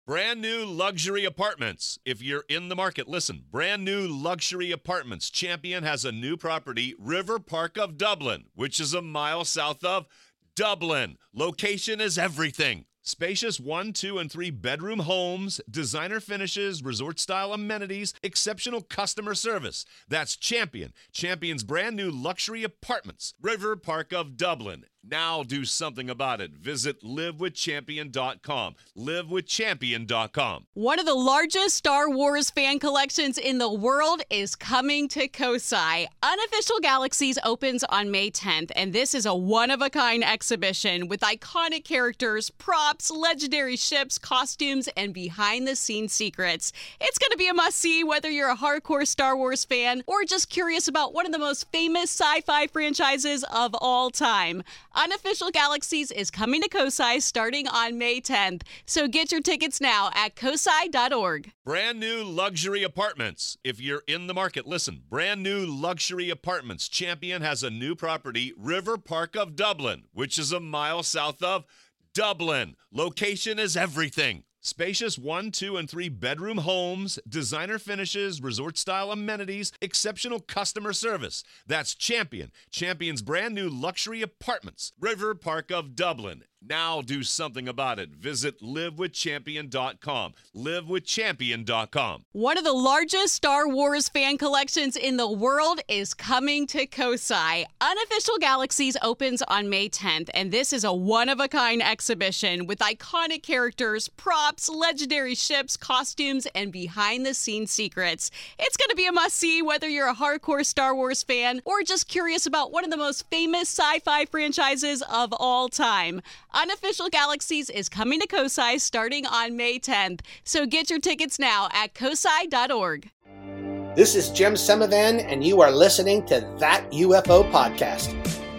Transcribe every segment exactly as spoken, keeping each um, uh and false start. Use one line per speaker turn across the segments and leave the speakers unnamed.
Brand new luxury apartments. If you're in the market, listen. Brand new luxury apartments. Champion has a new property, River Park of Dublin, which is a mile south of Dublin. Location is everything. Spacious one, two, and three bedroom homes, designer finishes, resort-style amenities, exceptional customer service. That's Champion. Champion's brand new luxury apartments, River Park of Dublin. Now do something about it. Visit live with champion dot com. live with champion dot com.
One of the largest Star Wars fan collections in the world is coming to Kosai. Unofficial Galaxies opens on May tenth, and this is a one-of-a-kind exhibition with iconic characters, props, legendary ships, costumes, and behind-the-scenes secrets. It's going to be a must-see whether you're a hardcore Star Wars fan or just curious about one of the most famous sci-fi franchises of all time. Unofficial Galaxies is coming to Kosai starting on May tenth, so get your tickets now at kosai dot org.
Brand new luxury apartments. If you're in the market, listen. Brand new luxury apartments. Champion has a new property, River Park of Dublin, which is a mile south of Dublin. Location is everything. Spacious one, two, and three bedroom homes, designer finishes, resort-style amenities, exceptional customer service. That's Champion. Champion's brand new luxury apartments, River Park of Dublin. Now do something about it. Visit live with champion dot com. live with champion dot com.
One of the largest Star Wars fan collections in the world is coming to Kosai. Unofficial Galaxies opens on May tenth, and this is a one-of-a-kind exhibition with iconic characters, props, legendary ships, costumes, and behind-the-scenes secrets. It's going to be a must-see whether you're a hardcore Star Wars fan or just curious about one of the most famous sci-fi franchises of all time. Unofficial Galaxies is coming to Kosai starting on May tenth, so get your tickets now at kosai dot org.
This is Jim Semivan, and you are listening to That U F O Podcast.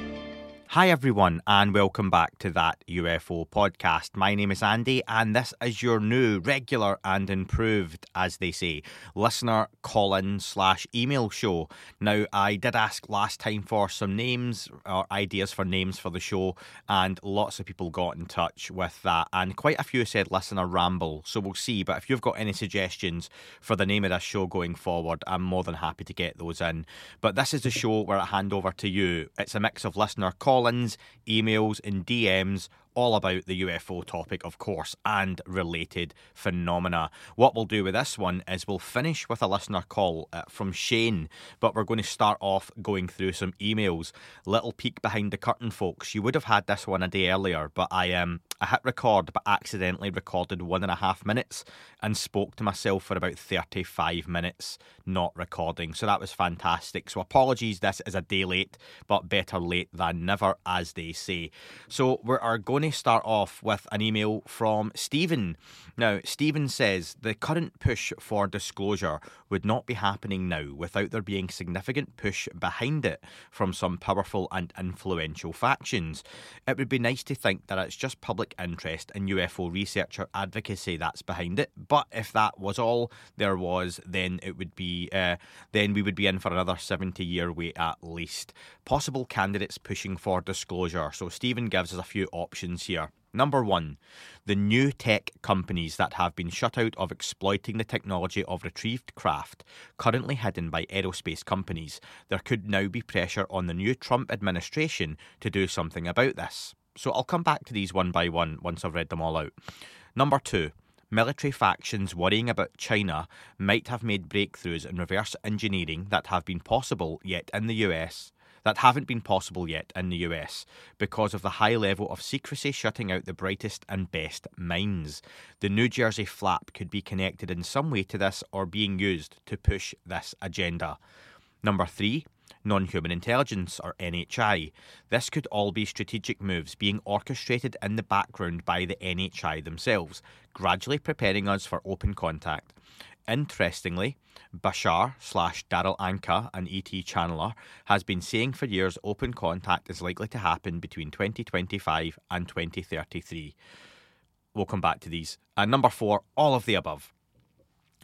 Hi everyone, and welcome back to That U F O Podcast. My name is Andy, and this is your new, regular and improved, as they say, listener call-in slash email show. Now, I did ask last time for some names or ideas for names for the show, and lots of people got in touch with that, and quite a few said listener ramble, so we'll see. But if you've got any suggestions for the name of this show going forward, I'm more than happy to get those in. But this is the show where I hand over to you. It's a mix of listener call call-ins, emails and D Ms, all about the U F O topic, of course, and related phenomena. What we'll do with this one is we'll finish with a listener call uh, from Shane, but we're going to start off going through some emails. Little peek behind the curtain, folks. You would have had this one a day earlier, but I um I hit record but accidentally recorded one and a half minutes and spoke to myself for about thirty-five minutes not recording. So that was fantastic. So apologies, this is a day late, but better late than never, as they say. So we are going to start off with an email from Stephen. Now, Stephen says the current push for disclosure would not be happening now without there being significant push behind it from some powerful and influential factions. It would be nice to think that it's just public interest and U F O researcher advocacy that's behind it, but if that was all there was, then it would be uh, then we would be in for another seventy year wait at least. Possible candidates pushing for disclosure. So Stephen gives us a few options here. Number one, the new tech companies that have been shut out of exploiting the technology of retrieved craft, currently hidden by aerospace companies. There could now be pressure on the new Trump administration to do something about this. So I'll come back to these one by one once I've read them all out. Number two, military factions worrying about China might have made breakthroughs in reverse engineering that have been possible yet in the U S. that haven't been possible yet in the U S because of the high level of secrecy shutting out the brightest and best minds. The New Jersey flap could be connected in some way to this or being used to push this agenda. Number three, non-human intelligence, or N H I. This could all be strategic moves being orchestrated in the background by the N H I themselves, gradually preparing us for open contact. Interestingly, Bashar slash Daryl Anka, an E T channeler, has been saying for years open contact is likely to happen between twenty twenty-five and twenty thirty-three. We'll come back to these. And number four, all of the above.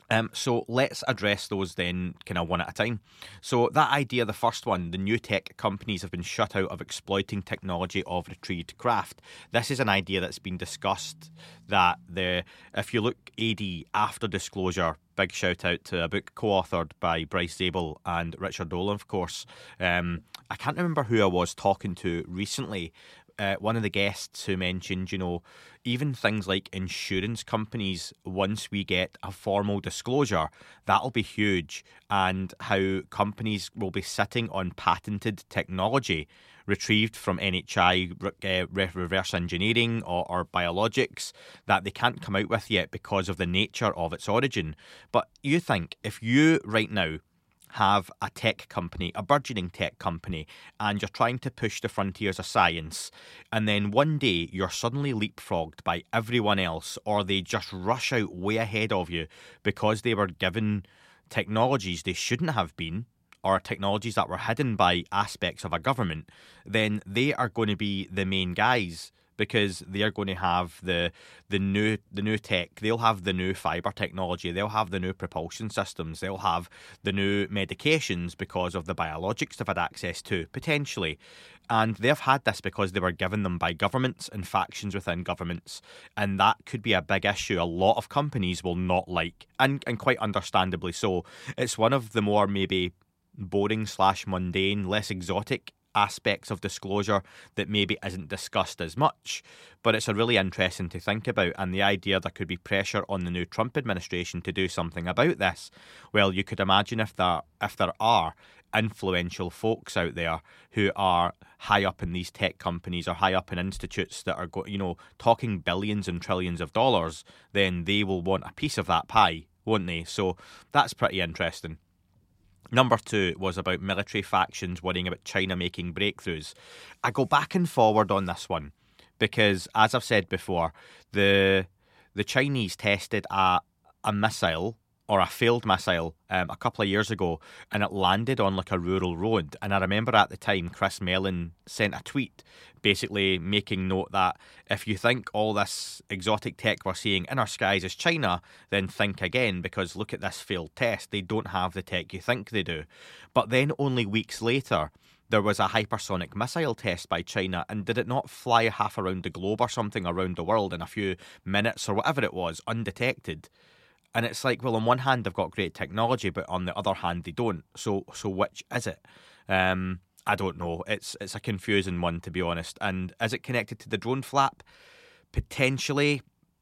Um, so let's address those then kind of one at a time. So that idea, the first one, the new tech companies have been shut out of exploiting technology of retrieved craft. This is an idea that's been discussed, that the if you look A D after disclosure, big shout out to a book co-authored by Bryce Zabel and Richard Dolan, of course. Um, I can't remember who I was talking to recently. Uh, one of the guests who mentioned, you know, even things like insurance companies, once we get a formal disclosure, that'll be huge. And how companies will be sitting on patented technology retrieved from N H I, uh, reverse engineering or, or biologics that they can't come out with yet because of the nature of its origin. But you think, if you right now have a tech company, a burgeoning tech company, and you're trying to push the frontiers of science, and then one day you're suddenly leapfrogged by everyone else, or they just rush out way ahead of you because they were given technologies they shouldn't have been, or technologies that were hidden by aspects of a government, then they are going to be the main guys, because they're going to have the the new the new tech. They'll have the new fibre technology. They'll have the new propulsion systems. They'll have the new medications because of the biologics they've had access to, potentially. And they've had this because they were given them by governments and factions within governments. And that could be a big issue a lot of companies will not like, and, and quite understandably so. It's one of the more maybe boring slash mundane, less exotic aspects of disclosure that maybe isn't discussed as much, but it's a really interesting to think about. And the idea there could be pressure on the new Trump administration to do something about this. Well, you could imagine if there if there are influential folks out there who are high up in these tech companies or high up in institutes that are go, you know talking billions and trillions of dollars, then they will want a piece of that pie, won't they? So that's pretty interesting. Number two was about military factions worrying about China making breakthroughs. I go back and forward on this one because, as I've said before, the the Chinese tested a, a missile or a failed missile um, a couple of years ago, and it landed on like a rural road. And I remember at the time Chris Mellon sent a tweet basically making note that if you think all this exotic tech we're seeing in our skies is China, then think again, because look at this failed test. They don't have the tech you think they do. But then only weeks later, there was a hypersonic missile test by China, and did it not fly half around the globe or something around the world in a few minutes or whatever it was, undetected? And it's like, well, on one hand, they've got great technology, but on the other hand, they don't. So so which is it? Um, I don't know. It's it's a confusing one, to be honest. And is it connected to the drone flap? Potentially.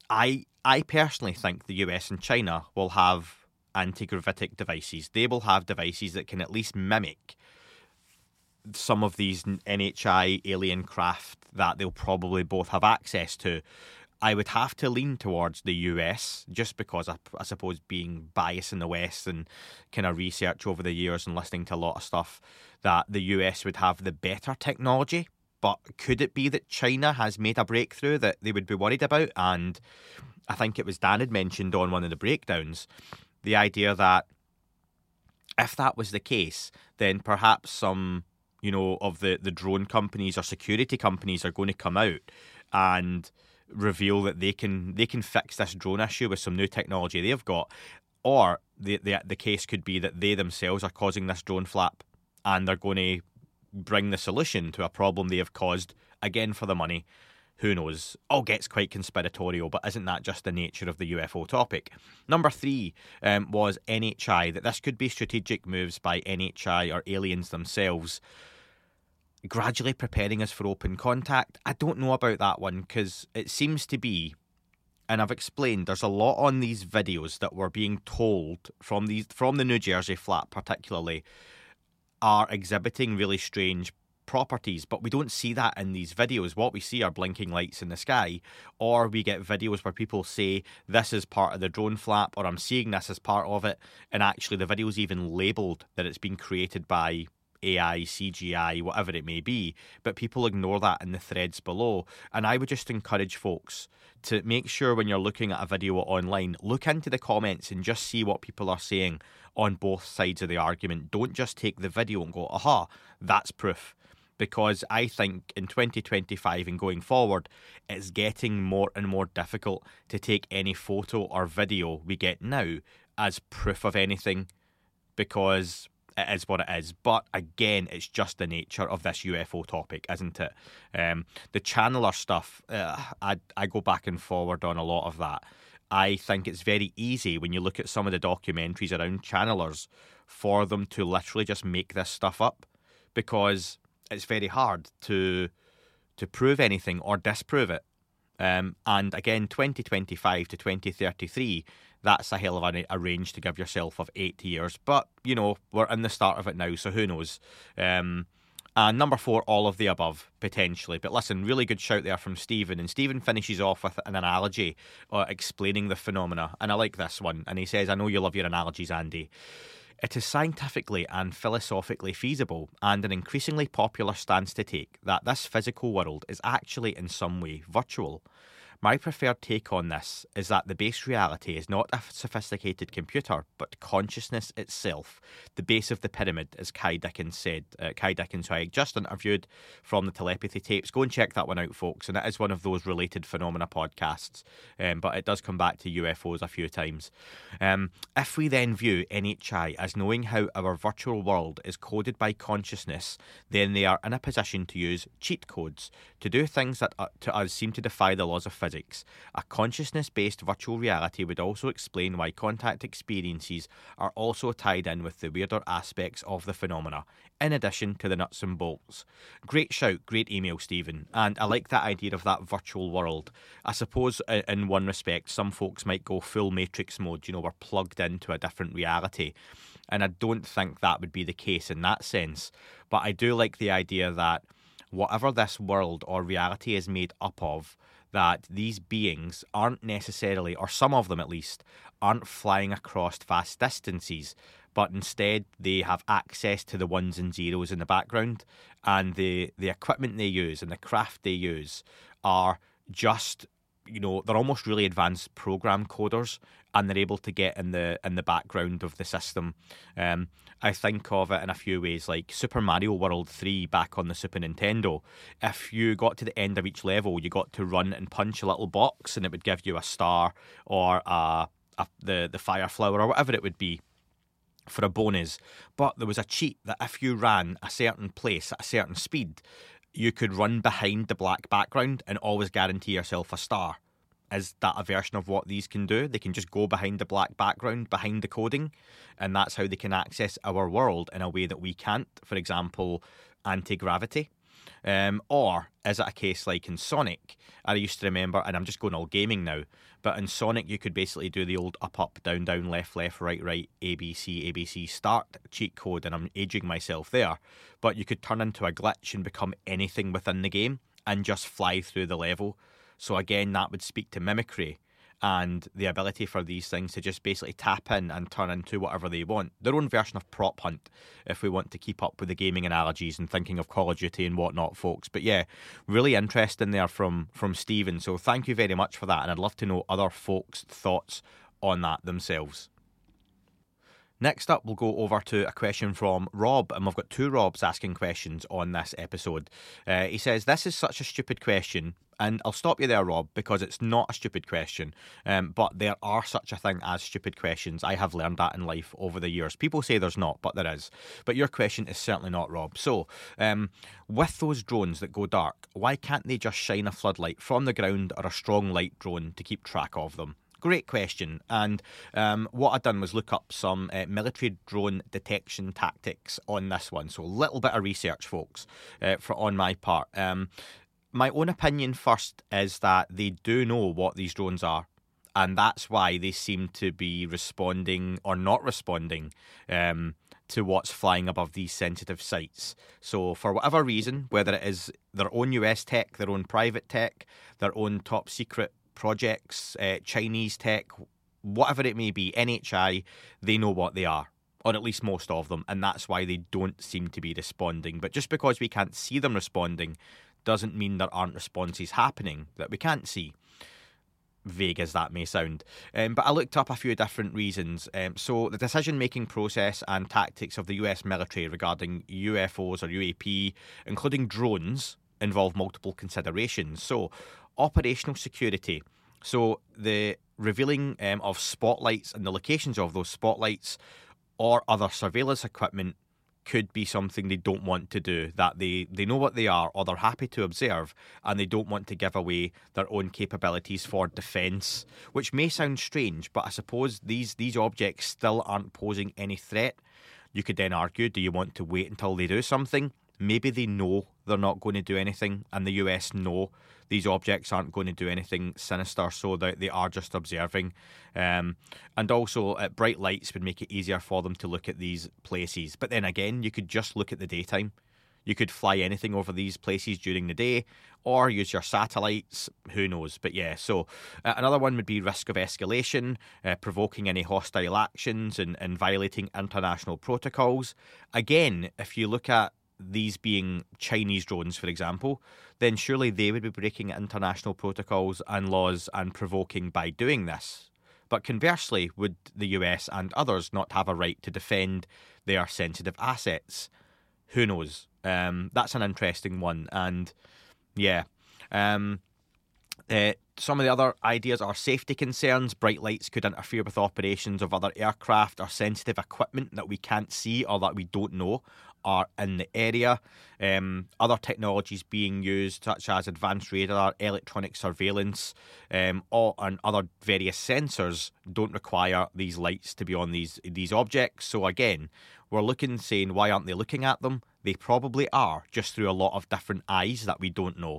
I I personally think the U S and China will have anti-gravitic devices. They will have devices that can at least mimic some of these N H I alien craft that they'll probably both have access to. I would have to lean towards the U S just because I, I suppose being biased in the West and kind of research over the years and listening to a lot of stuff, that the U S would have the better technology. But could it be that China has made a breakthrough that they would be worried about? And I think it was Dan had mentioned on one of the breakdowns, the idea that if that was the case, then perhaps some, you know, of the, the drone companies or security companies are going to come out and reveal that they can they can fix this drone issue with some new technology they've got. Or the, the the case could be that they themselves are causing this drone flap and they're going to bring the solution to a problem they have caused, again for the money. Who knows? All gets quite conspiratorial, but isn't that just the nature of the U F O topic? Number three um, was N H I, that this could be strategic moves by N H I or aliens themselves, gradually preparing us for open contact. I don't know about that one, because it seems to be, and I've explained, there's a lot on these videos that we're being told from these from the New Jersey flap particularly are exhibiting really strange properties, but we don't see that in these videos. What we see are blinking lights in the sky, or we get videos where people say this is part of the drone flap, or I'm seeing this as part of it, and actually the video's even labelled that it's been created by A I, C G I, whatever it may be, but people ignore that in the threads below. And I would just encourage folks to make sure when you're looking at a video online, look into the comments and just see what people are saying on both sides of the argument. Don't just take the video and go, aha, that's proof. because I think in twenty twenty-five and going forward, it's getting more and more difficult to take any photo or video we get now as proof of anything, because it is what it is. But again, it's just the nature of this U F O topic, isn't it? Um, the channeler stuff, uh, I, I go back and forward on a lot of that. I think it's very easy when you look at some of the documentaries around channelers for them to literally just make this stuff up, because it's very hard to to prove anything or disprove it. Um, and again, twenty twenty-five to twenty thirty-three, that's a hell of a, a range to give yourself of eight years. But, you know, we're in the start of it now, so who knows? Um, and number four, all of the above, potentially. But listen, really good shout there from Stephen. And Stephen finishes off with an analogy uh, explaining the phenomena. And I like this one. And he says, I know you love your analogies, Andy. It is scientifically and philosophically feasible, and an increasingly popular stance to take, that this physical world is actually in some way virtual. My preferred take on this is that the base reality is not a sophisticated computer, but consciousness itself, the base of the pyramid, as Kai Dickens said. Uh, Kai Dickens, who I just interviewed from the telepathy tapes. Go and check that one out, folks, and it is one of those related phenomena podcasts, um, but it does come back to U F Os a few times. Um, if we then view N H I as knowing how our virtual world is coded by consciousness, then they are in a position to use cheat codes to do things that uh, to us seem to defy the laws of physics. A consciousness-based virtual reality would also explain why contact experiences are also tied in with the weirder aspects of the phenomena, in addition to the nuts and bolts. Great shout, great email, Stephen. And I like that idea of that virtual world. I suppose in one respect, some folks might go full Matrix mode, you know, we're plugged into a different reality. And I don't think that would be the case in that sense. But I do like the idea that whatever this world or reality is made up of, that these beings aren't necessarily, or some of them at least, aren't flying across vast distances, but instead they have access to the ones and zeros in the background, and the, the equipment they use and the craft they use are just, you know, they're almost really advanced program coders, and they're able to get in the in the background of the system. Um, I think of it in a few ways, like Super Mario World three back on the Super Nintendo. If you got to the end of each level, you got to run and punch a little box, and it would give you a star or a, a, the, the fire flower or whatever it would be for a bonus. But there was a cheat that if you ran a certain place at a certain speed, you could run behind the black background and always guarantee yourself a star. Is that a version of what these can do? They can just go behind the black background, behind the coding, and that's how they can access our world in a way that we can't. For example, anti-gravity. Um, or is it a case like in Sonic? I used to remember, and I'm just going all gaming now, but in Sonic you could basically do the old up, up, down, down, left, left, right, right, A, B, C, A, B, C, start cheat code, and I'm aging myself there. But you could turn into a glitch and become anything within the game and just fly through the level. So again, that would speak to mimicry and the ability for these things to just basically tap in and turn into whatever they want. Their own version of prop hunt, if we want to keep up with the gaming analogies and thinking of Call of Duty and whatnot, folks. But yeah, really interesting there from, from Stephen. So thank you very much for that. And I'd love to know other folks' thoughts on that themselves. Next up, we'll go over to a question from Rob, and we've got two Robs asking questions on this episode. Uh, he says, this is such a stupid question, and I'll stop you there, Rob, because it's not a stupid question, um, but there are such a thing as stupid questions. I have learned that in life over the years. People say there's not, but there is. But your question is certainly not, Rob. So, um, with those drones that go dark, why can't they just shine a floodlight from the ground or a strong light drone to keep track of them? Great question. And um, what I've done was look up some uh, military drone detection tactics on this one. So a little bit of research, folks, uh, for on my part. Um, my own opinion first is that they do know what these drones are. And that's why they seem to be responding or not responding um, to what's flying above these sensitive sites. So for whatever reason, whether it is their own U S tech, their own private tech, their own top secret projects, uh, Chinese tech, whatever it may be, N H I, they know what they are, or at least most of them, and that's why they don't seem to be responding. But just because we can't see them responding doesn't mean there aren't responses happening that we can't see. vague as that may sound. Um, but I looked up a few different reasons. Um, so the decision-making process and tactics of the U S military regarding U F Os or U A P, including drones, involve multiple considerations. So operational security. So the revealing um, of spotlights and the locations of those spotlights or other surveillance equipment could be something they don't want to do, that they, they know what they are or they're happy to observe and they don't want to give away their own capabilities for defence, which may sound strange, but I suppose these, these objects still aren't posing any threat. You could then argue, do you want to wait until they do something? Maybe they know they're not going to do anything and the U S know these objects aren't going to do anything sinister, so that they are just observing. Um, and also, uh, bright lights would make it easier for them to look at these places. But then again, you could just look at the daytime. You could fly anything over these places during the day or use your satellites, who knows. But yeah, so uh, another one would be risk of escalation, uh, provoking any hostile actions and, and violating international protocols. Again, if you look at these being Chinese drones, for example, then surely they would be breaking international protocols and laws and provoking by doing this. But conversely, would the U S and others not have a right to defend their sensitive assets? Who knows? Um, that's an interesting one. And yeah, um, uh, some of the other ideas are safety concerns. Bright lights could interfere with operations of other aircraft or sensitive equipment that we can't see or that we don't know are in the area. Um, other technologies being used, such as advanced radar, electronic surveillance, um, all, and other various sensors, don't require these lights to be on these these objects. So again, we're looking, saying, why aren't they looking at them? They probably are, just through a lot of different eyes that we don't know.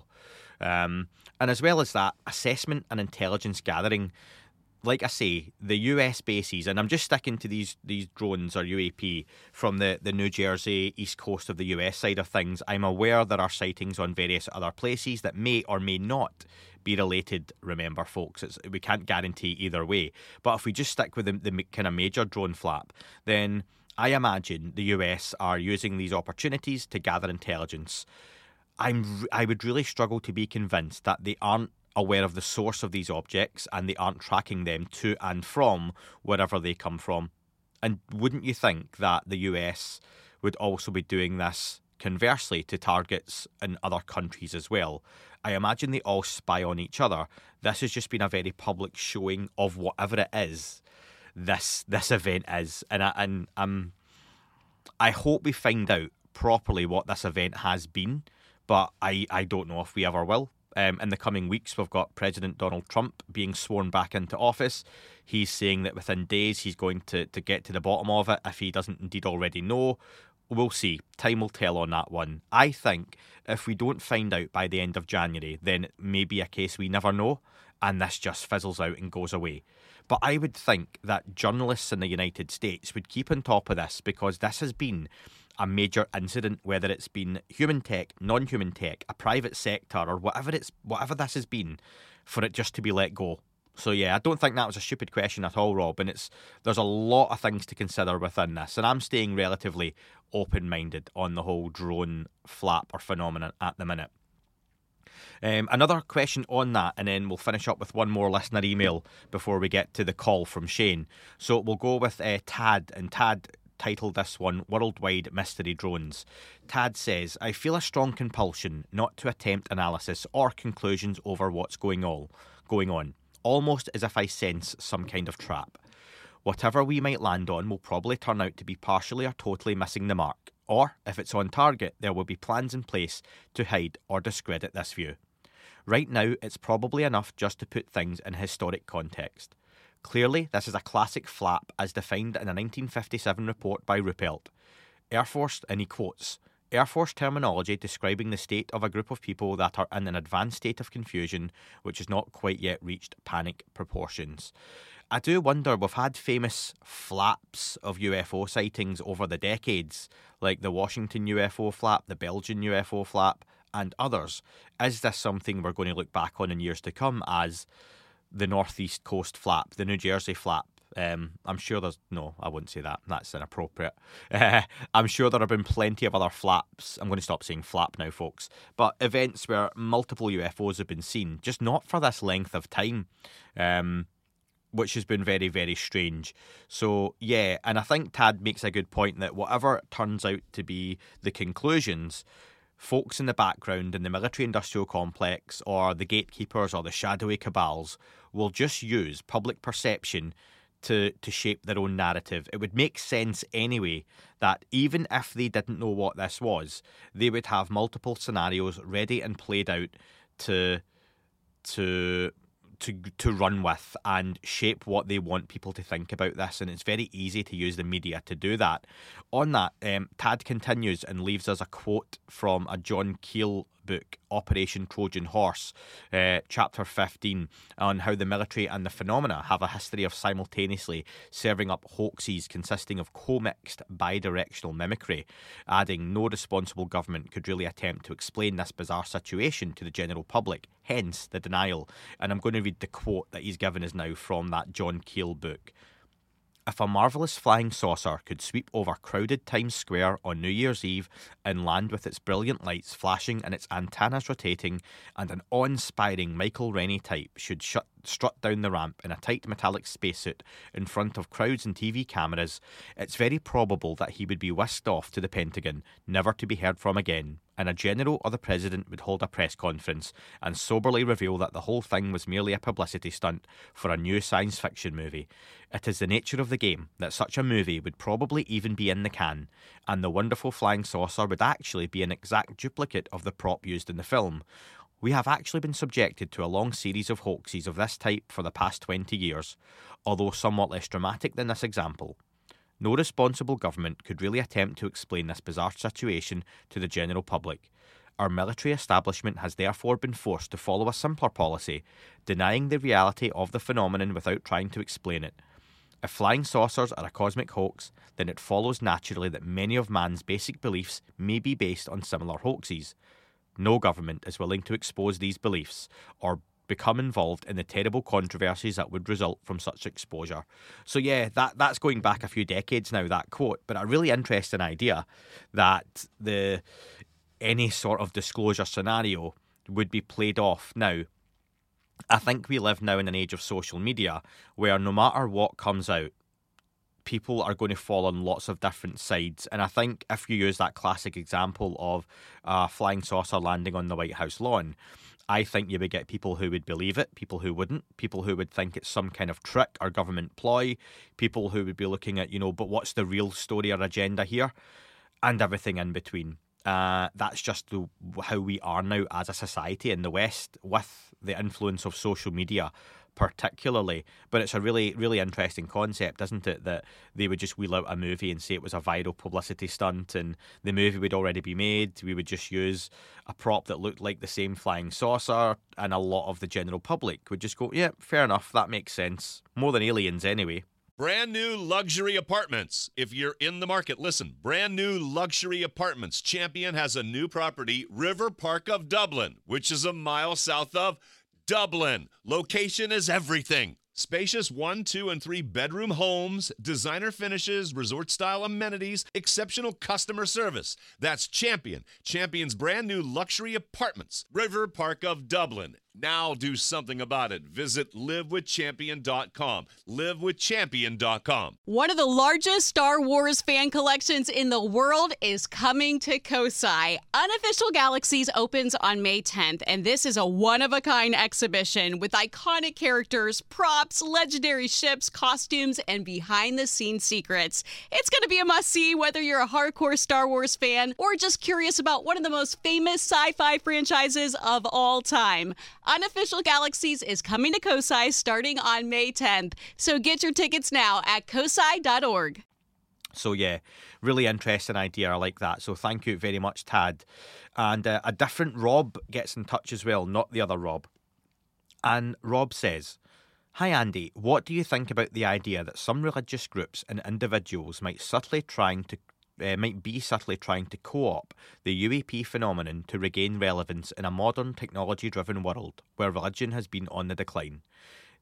Um, and as well as that, assessment and intelligence gathering. Like I say, the U S bases, and I'm just sticking to these these drones or U A P from the, the New Jersey, east coast of the U S side of things. I'm aware there are sightings on various other places that may or may not be related. Remember, folks, it's, we can't guarantee either way. But if we just stick with the, the kind of major drone flap, then I imagine the U S are using these opportunities to gather intelligence. I'm I would really struggle to be convinced that they aren't aware of the source of these objects and they aren't tracking them to and from wherever they come from. And wouldn't you think that the U S would also be doing this conversely to targets in other countries as well? I imagine they all spy on each other. This has just been a very public showing of whatever it is this this event is. And, I, and um, I hope we find out properly what this event has been, but I, I don't know if we ever will. Um, in the coming weeks, we've got President Donald Trump being sworn back into office. He's saying that within days he's going to, to get to the bottom of it, if he doesn't indeed already know. We'll see. Time will tell on that one. I think if we don't find out by the end of January, then it may be a case we never know, and this just fizzles out and goes away. But I would think that journalists in the United States would keep on top of this, because this has been a major incident, whether it's been human tech, non-human tech, a private sector, or whatever it's whatever this has been, for it just to be let go. So yeah, I don't think that was a stupid question at all, Rob, and it's there's a lot of things to consider within this, and I'm staying relatively open-minded on the whole drone flap or phenomenon at the minute. Um, another question on that, and then we'll finish up with one more listener email before we get to the call from Shane. So we'll go with uh, Tad, and Tad titled this one Worldwide Mystery Drones. Tad says, I feel a strong compulsion not to attempt analysis or conclusions over what's going on, going on, almost as if I sense some kind of trap. Whatever we might land on will probably turn out to be partially or totally missing the mark, or if it's on target, there will be plans in place to hide or discredit this view. Right now, it's probably enough just to put things in historic context. Clearly, this is a classic flap as defined in a nineteen fifty-seven report by Ruppelt. Air Force, and he quotes, Air Force terminology describing the state of a group of people that are in an advanced state of confusion which has not quite yet reached panic proportions. I do wonder, we've had famous flaps of U F O sightings over the decades, like the Washington U F O flap, the Belgian U F O flap, and others. Is this something we're going to look back on in years to come as the Northeast Coast flap, the New Jersey flap, Um, I'm sure there's... No, I wouldn't say that. That's inappropriate. Uh, I'm sure there have been plenty of other flaps. I'm going to stop saying flap now, folks. But events where multiple U F Os have been seen, just not for this length of time, um, which has been very, very strange. So, yeah, and I think Tad makes a good point that whatever turns out to be the conclusions, folks in the background in the military-industrial complex or the gatekeepers or the shadowy cabals will just use public perception to, to shape their own narrative. It would make sense anyway that even if they didn't know what this was, they would have multiple scenarios ready and played out to to to to run with and shape what they want people to think about this, and it's very easy to use the media to do that. On that, um, Tad continues and leaves us a quote from a John Keel book, Operation Trojan Horse, uh, chapter fifteen, on how the military and the phenomena have a history of simultaneously serving up hoaxes consisting of co-mixed bidirectional mimicry, adding no responsible government could really attempt to explain this bizarre situation to the general public, hence the denial. And I'm going to read the quote that he's given us now from that John Keel book. If a marvellous flying saucer could sweep over crowded Times Square on New Year's Eve and land with its brilliant lights flashing and its antennas rotating, and an awe-inspiring Michael Rennie type should shut, strut down the ramp in a tight metallic spacesuit in front of crowds and T V cameras, it's very probable that he would be whisked off to the Pentagon, never to be heard from again, and a general or the president would hold a press conference and soberly reveal that the whole thing was merely a publicity stunt for a new science fiction movie. It is the nature of the game that such a movie would probably even be in the can, and the wonderful flying saucer would actually be an exact duplicate of the prop used in the film. We have actually been subjected to a long series of hoaxes of this type for the past twenty years, although somewhat less dramatic than this example. No responsible government could really attempt to explain this bizarre situation to the general public. Our military establishment has therefore been forced to follow a simpler policy, denying the reality of the phenomenon without trying to explain it. If flying saucers are a cosmic hoax, then it follows naturally that many of man's basic beliefs may be based on similar hoaxes. No government is willing to expose these beliefs or become involved in the terrible controversies that would result from such exposure. So yeah, that that's going back a few decades now, that quote, but a really interesting idea that the any sort of disclosure scenario would be played off. Now, I think we live now in an age of social media where no matter what comes out, people are going to fall on lots of different sides. And I think if you use that classic example of a flying saucer landing on the White House lawn, I think you would get people who would believe it, people who wouldn't, people who would think it's some kind of trick or government ploy, people who would be looking at, you know, but what's the real story or agenda here, and everything in between. Uh, that's just the, how we are now as a society in the West with the influence of social media particularly. But it's a really, really interesting concept, isn't it, that they would just wheel out a movie and say it was a viral publicity stunt and the movie would already be made. We would just use a prop that looked like the same flying saucer, and a lot of the general public would just go, yeah, fair enough, that makes sense. More than aliens anyway.
Brand new luxury apartments. If you're in the market, listen. Brand new luxury apartments. Champion has a new property, River Park of Dublin, which is a mile south of Dublin. Location is everything. Spacious one, two, and three bedroom homes, designer finishes, resort-style amenities, exceptional customer service. That's Champion. Champion's brand new luxury apartments, River Park of Dublin. Now do something about it. Visit live with champion dot com. live with champion dot com.
One of the largest Star Wars fan collections in the world is coming to Kosai. Unofficial Galaxies opens on May tenth, and this is a one-of-a-kind exhibition with iconic characters, props, legendary ships, costumes, and behind-the-scenes secrets. It's going to be a must-see whether you're a hardcore Star Wars fan or just curious about one of the most famous sci-fi franchises of all time. Unofficial Galaxies is coming to Kosai starting on May tenth, so get your tickets now at kosai dot org.
So yeah, really interesting idea. I like that. So thank you very much, Tad. And uh, a different Rob gets in touch as well, not the other Rob. And Rob says, "Hi Andy, what do you think about the idea that some religious groups and individuals might subtly trying to Uh, might be subtly trying to co-op the U A P phenomenon to regain relevance in a modern technology-driven world where religion has been on the decline?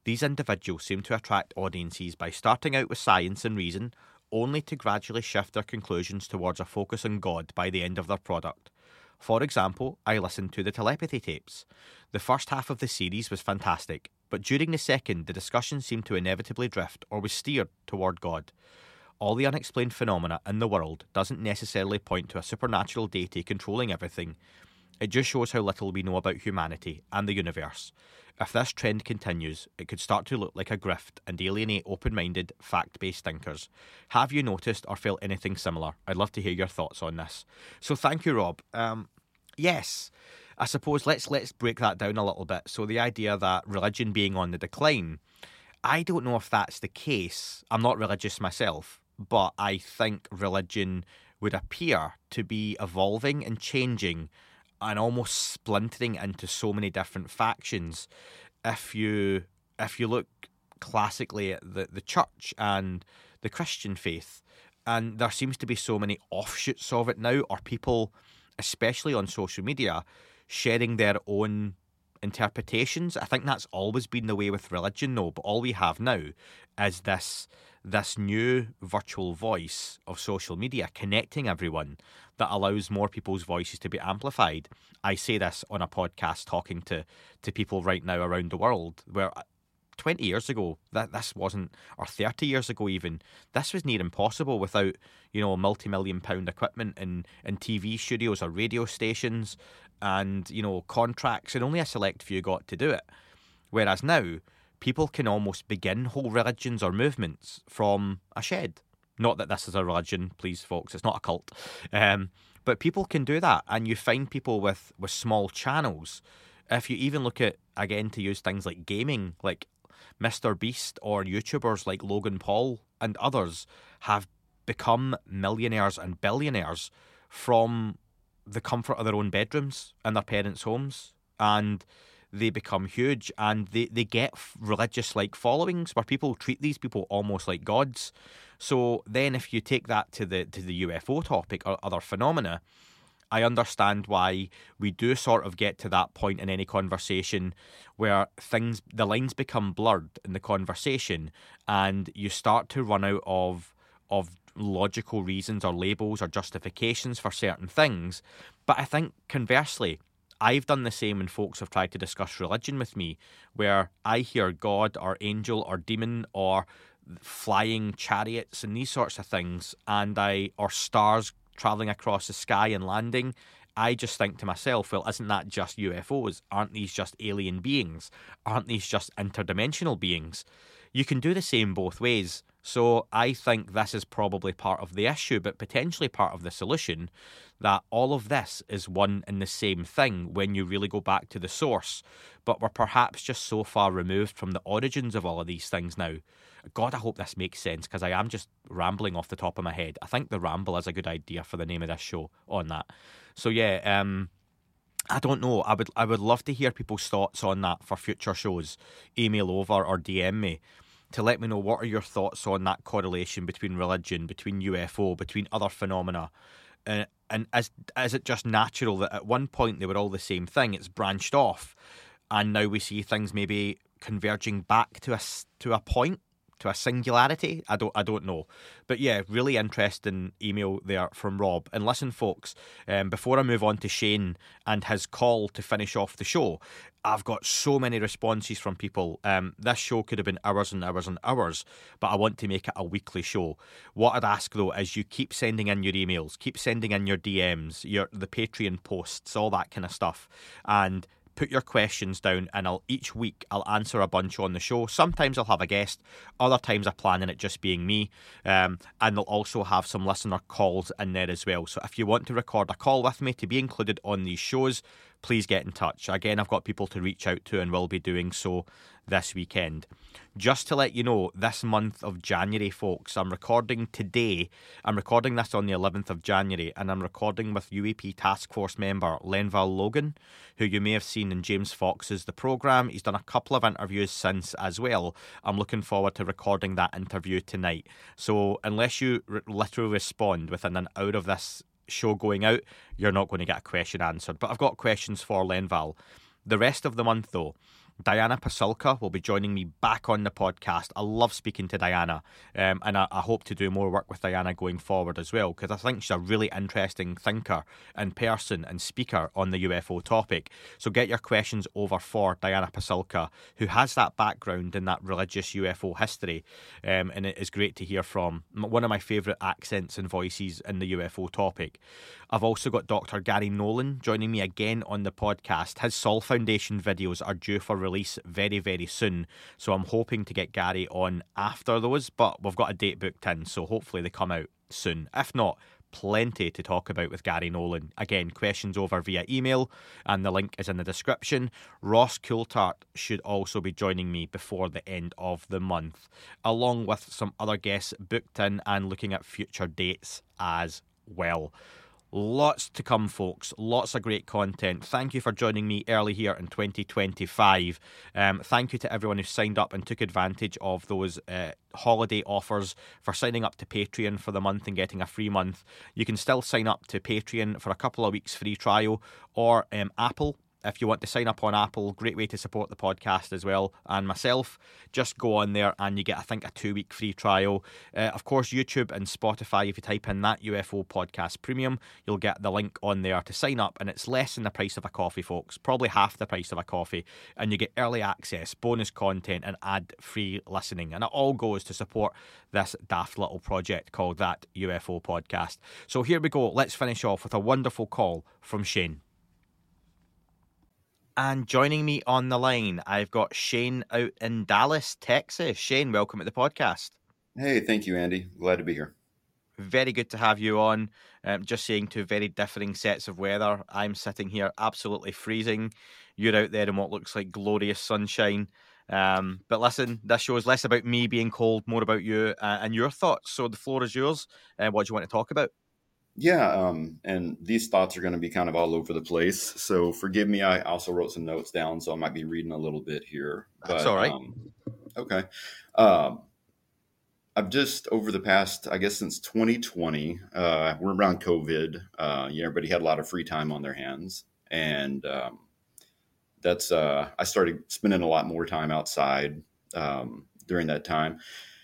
These individuals seem to attract audiences by starting out with science and reason, only to gradually shift their conclusions towards a focus on God by the end of their product. For example, I listened to the telepathy tapes. The first half of the series was fantastic, but during the second, the discussion seemed to inevitably drift or was steered toward God. All the unexplained phenomena in the world doesn't necessarily point to a supernatural deity controlling everything. It just shows how little we know about humanity and the universe. If this trend continues, it could start to look like a grift and alienate open-minded, fact-based thinkers. Have you noticed or felt anything similar? I'd love to hear your thoughts on this. So thank you, Rob. Um, yes, I suppose let's let's break that down a little bit. So the idea that religion being on the decline, I don't know if that's the case. I'm not religious myself, but I think religion would appear to be evolving and changing and almost splintering into so many different factions. If you if you look classically at the, the church and the Christian faith, and there seems to be so many offshoots of it now, or people, especially on social media, sharing their own interpretations. I think that's always been the way with religion, though, but all we have now is this this new virtual voice of social media connecting everyone that allows more people's voices to be amplified. I say this on a podcast talking to, to people right now around the world, where twenty years ago, that this wasn't, or thirty years ago even, this was near impossible without, you know, multi-million pound equipment in, in T V studios or radio stations and, you know, contracts, and only a select few got to do it. Whereas now, people can almost begin whole religions or movements from a shed. Not that this is a religion, please, folks. It's not a cult. Um, but people can do that. And you find people with, with small channels. If you even look at, again, to use things like gaming, like Mister Beast or YouTubers like Logan Paul and others have become millionaires and billionaires from the comfort of their own bedrooms and their parents' homes. And they become huge, and they, they get religious-like followings where people treat these people almost like gods. So then if you take that to the to the U F O topic or other phenomena, I understand why we do sort of get to that point in any conversation where things, the lines become blurred in the conversation, and you start to run out of of logical reasons or labels or justifications for certain things. But I think conversely, I've done the same when folks have tried to discuss religion with me, where I hear God or angel or demon or flying chariots and these sorts of things, and I or stars travelling across the sky and landing. I just think to myself, well, isn't that just U F Os? Aren't these just alien beings? Aren't these just interdimensional beings? You can do the same both ways. So I think this is probably part of the issue, but potentially part of the solution, that all of this is one and the same thing when you really go back to the source. But we're perhaps just so far removed from the origins of all of these things now. God, I hope this makes sense, because I am just rambling off the top of my head. I think the ramble is a good idea for the name of this show on that. So yeah, um, I don't know. I would I would love to hear people's thoughts on that for future shows. Email over or D M me to let me know what are your thoughts on that correlation between religion, between U F O, between other phenomena. Uh, and is, is it just natural that at one point they were all the same thing? It's branched off, and now we see things maybe converging back to a, to a point, to a singularity. I don't I don't know. But yeah, really interesting email there from Rob. And listen, folks, um, before I move on to Shane and his call to finish off the show, I've got so many responses from people. Um, this show could have been hours and hours and hours, but I want to make it a weekly show. What I'd ask, though, is you keep sending in your emails, keep sending in your D Ms, your the Patreon posts, all that kind of stuff. And put your questions down, and I'll each week I'll answer a bunch on the show. Sometimes I'll have a guest, other times I plan on it just being me, um, and they'll also have some listener calls in there as well. So if you want to record a call with me to be included on these shows, please get in touch. Again, I've got people to reach out to and will be doing so this weekend. Just to let you know, this month of January, folks, I'm recording today. I'm recording this on the eleventh of January, and I'm recording with U A P Task Force member Lenval Logan, who you may have seen in James Fox's The Programme. He's done a couple of interviews since as well. I'm looking forward to recording that interview tonight. So unless you r- literally respond within an hour of this show going out, you're not going to get a question answered. But I've got questions for Lenval. The rest of the month, though, Diana Pasulka will be joining me back on the podcast. I love speaking to Diana, um, and I, I hope to do more work with Diana going forward as well, because I think she's a really interesting thinker and person and speaker on the U F O topic. So get your questions over for Diana Pasulka, who has that background in that religious U F O history, um, and it is great to hear from one of my favourite accents and voices in the U F O topic. I've also got Doctor Gary Nolan joining me again on the podcast. His Sol Foundation videos are due for release very, very soon, so I'm hoping to get Gary on after those, but we've got a date booked in, so hopefully they come out soon. If not, plenty to talk about with Gary Nolan. Again, questions over via email, and the link is in the description. Ross Coulthart should also be joining me before the end of the month, along with some other guests booked in and looking at future dates as well. Lots to come, folks. Lots of great content. Thank you for joining me early here in twenty twenty-five. Um, thank you to everyone who signed up and took advantage of those uh, holiday offers for signing up to Patreon for the month and getting a free month. You can still sign up to Patreon for a couple of weeks free trial, or um, Apple. If you want to sign up on Apple, great way to support the podcast as well, and myself. Just go on there and you get, I think, a two-week free trial. Uh, of course, YouTube and Spotify, if you type in that U F O Podcast Premium, you'll get the link on there to sign up, and it's less than the price of a coffee, folks. Probably half the price of a coffee, and you get early access, bonus content, and ad-free listening, and it all goes to support this daft little project called That U F O Podcast. So here we go. Let's finish off with a wonderful call from Shane. And joining me on the line, I've got Shane out in Dallas, Texas. Shane, welcome to the podcast.
Hey, thank you, Andy. Glad to be here.
Very good to have you on. Um, just saying, two very differing sets of weather. I'm sitting here absolutely freezing. You're out there in what looks like glorious sunshine. Um, but listen, this show is less about me being cold, more about you uh, and your thoughts. So the floor is yours. Uh, what do you want to talk about?
Yeah, um, and these thoughts are going to be kind of all over the place. So forgive me. I also wrote some notes down, so I might be reading a little bit here. But,
That's all right.
Um, okay. Um, I've just, over the past, I guess since twenty twenty, uh, we're around COVID. Uh, you know, everybody had a lot of free time on their hands. And um, that's, uh, I started spending a lot more time outside um, during that time.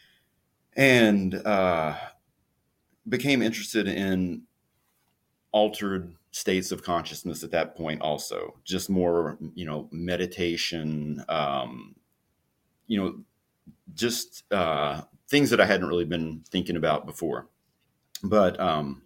And, uh, became interested in altered states of consciousness at that point also, just more, you know, meditation, um, you know, just uh, things that I hadn't really been thinking about before. But um,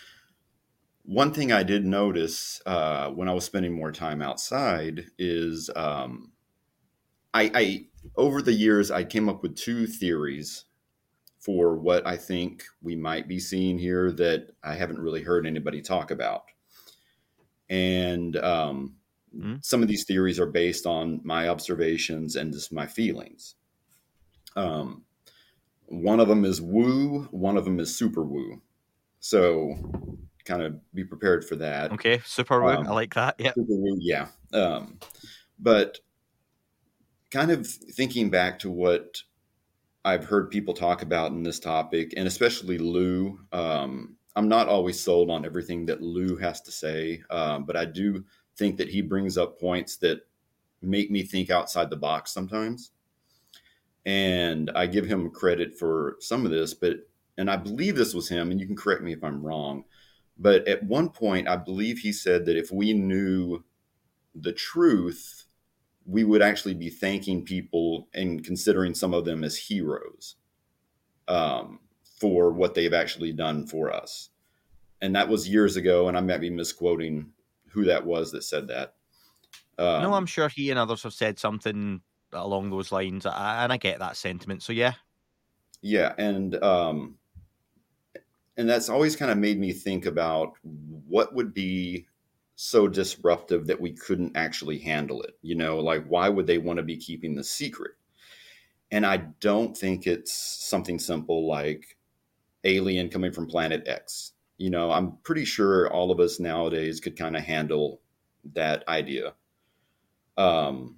one thing I did notice uh, when I was spending more time outside is um, I, I, over the years, I came up with two theories for what I think we might be seeing here that I haven't really heard anybody talk about. And um, mm-hmm. some of these theories are based on my observations and just my feelings. Um, one of them is woo, one of them is super woo. So kind of be prepared for that.
Okay, super woo,
um,
I like that. Yeah,
super woo, yeah. Um, but kind of thinking back to what I've heard people talk about in this topic, and especially Lou. Um, I'm not always sold on everything that Lou has to say, um, but I do think that he brings up points that make me think outside the box sometimes. And I give him credit for some of this, but, and I believe this was him, and you can correct me if I'm wrong, but at one point, I believe he said that if we knew the truth, we would actually be thanking people and considering some of them as heroes um, for what they've actually done for us. And that was years ago, and I might be misquoting who that was that said that. Um,
no, I'm sure he and others have said something along those lines, and I get that sentiment. So yeah.
Yeah, and um, and that's always kind of made me think about what would be so disruptive that we couldn't actually handle it. You know, like, why would they want to be keeping the secret? And I don't think it's something simple like alien coming from planet X. You know, I'm pretty sure all of us nowadays could kind of handle that idea. Um,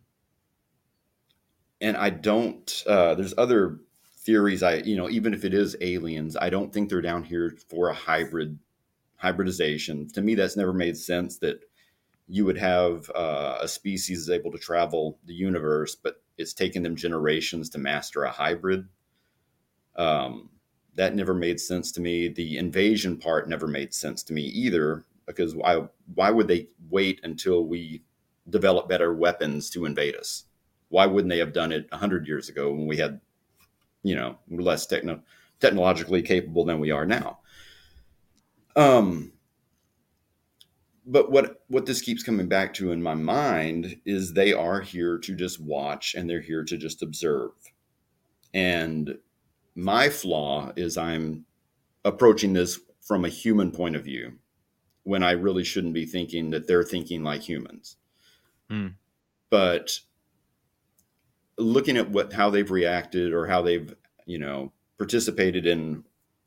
and I don't, uh, there's other theories. I, you know, even if it is aliens, I don't think they're down here for a hybrid hybridization. To me, that's never made sense that, you would have uh, a species able to travel the universe, but it's taken them generations to master a hybrid. Um, that never made sense to me. The invasion part never made sense to me either, because why, why would they wait until we develop better weapons to invade us? Why wouldn't they have done it a hundred years ago when we had, you know, less techno- technologically capable than we are now? Um, but what, what this keeps coming back to in my mind is they are here to just watch, and they're here to just observe. And my flaw is I'm approaching this from a human point of view when I really shouldn't be thinking that they're thinking like humans.
Mm.
But looking at what, how they've reacted or how they've, you know, participated in,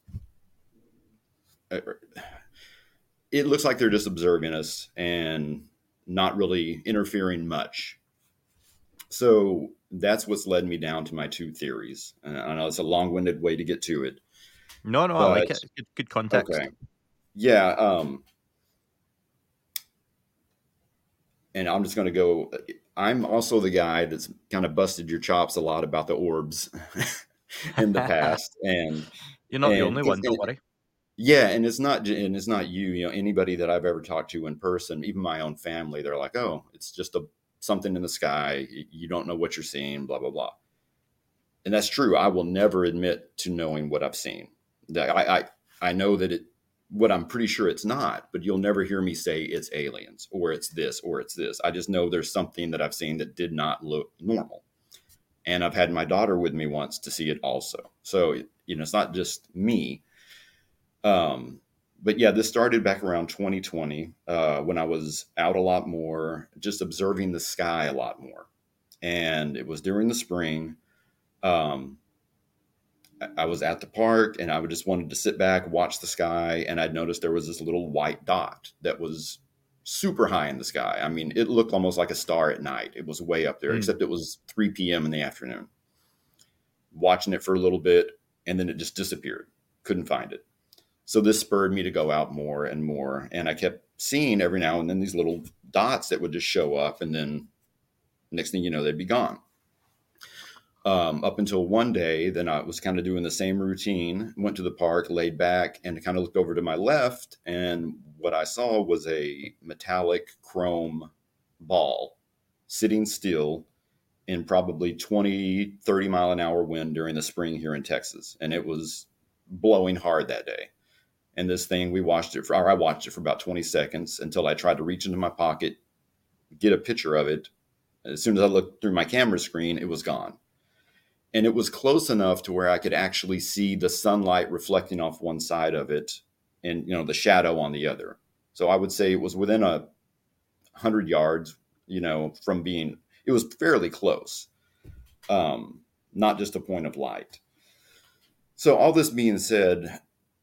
uh, it looks like they're just observing us and not really interfering much. So that's what's led me down to my two theories. And I know it's a long-winded way to get to it.
No, no,
but,
I like it. Good, good context.
Okay. Yeah. Um, and I'm just going to go, I'm also the guy that's kind of busted your chops a lot about the orbs in the past. And
you're not
and
the only one, don't worry.
Yeah, and it's not, and it's not you. You know, anybody that I've ever talked to in person, even my own family, they're like, "Oh, it's just a something in the sky. You don't know what you're seeing." Blah blah blah. And that's true. I will never admit to knowing what I've seen. I I I know that it. What I'm pretty sure it's not, but you'll never hear me say it's aliens or it's this or it's this. I just know there's something that I've seen that did not look normal. And I've had my daughter with me once to see it also. So, you know, it's not just me. Um, but yeah, this started back around twenty twenty, uh, when I was out a lot more, just observing the sky a lot more. And it was during the spring. Um, I was at the park and I would just wanted to sit back, watch the sky. And I'd noticed there was this little white dot that was super high in the sky. I mean, it looked almost like a star at night. It was way up there, mm. except it was three p.m. in the afternoon. Watching it for a little bit, and then it just disappeared. Couldn't find it. So this spurred me to go out more and more. And I kept seeing every now and then these little dots that would just show up. And then next thing you know, they'd be gone. Um, up until one day, then I was kind of doing the same routine, went to the park, laid back, and kind of looked over to my left. And what I saw was a metallic chrome ball sitting still in probably twenty, thirty mile an hour wind during the spring here in Texas. And it was blowing hard that day. And this thing, we watched it for, or I watched it for about twenty seconds until I tried to reach into my pocket, get a picture of it. As soon as I looked through my camera screen, it was gone. And it was close enough to where I could actually see the sunlight reflecting off one side of it and, you know, the shadow on the other. So I would say it was within a hundred yards, you know, from being, it was fairly close. Um, not just a point of light. So all this being said,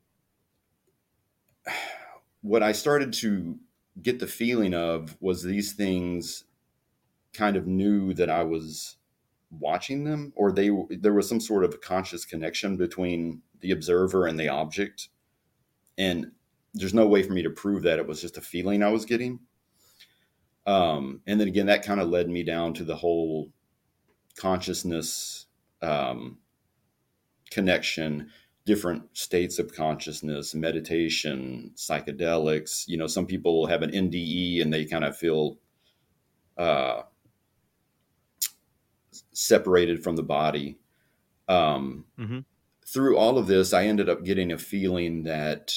what I started to get the feeling of was these things kind of knew that I was watching them, or they there was some sort of conscious connection between the observer and the object. And there's no way for me to prove that. It was just a feeling I was getting. Um, and then again, that kind of led me down to the whole consciousness um, connection, different states of consciousness, meditation, psychedelics. You know, some people have an N D E and they kind of feel uh, separated from the body. Um, mm-hmm. Through all of this, I ended up getting a feeling that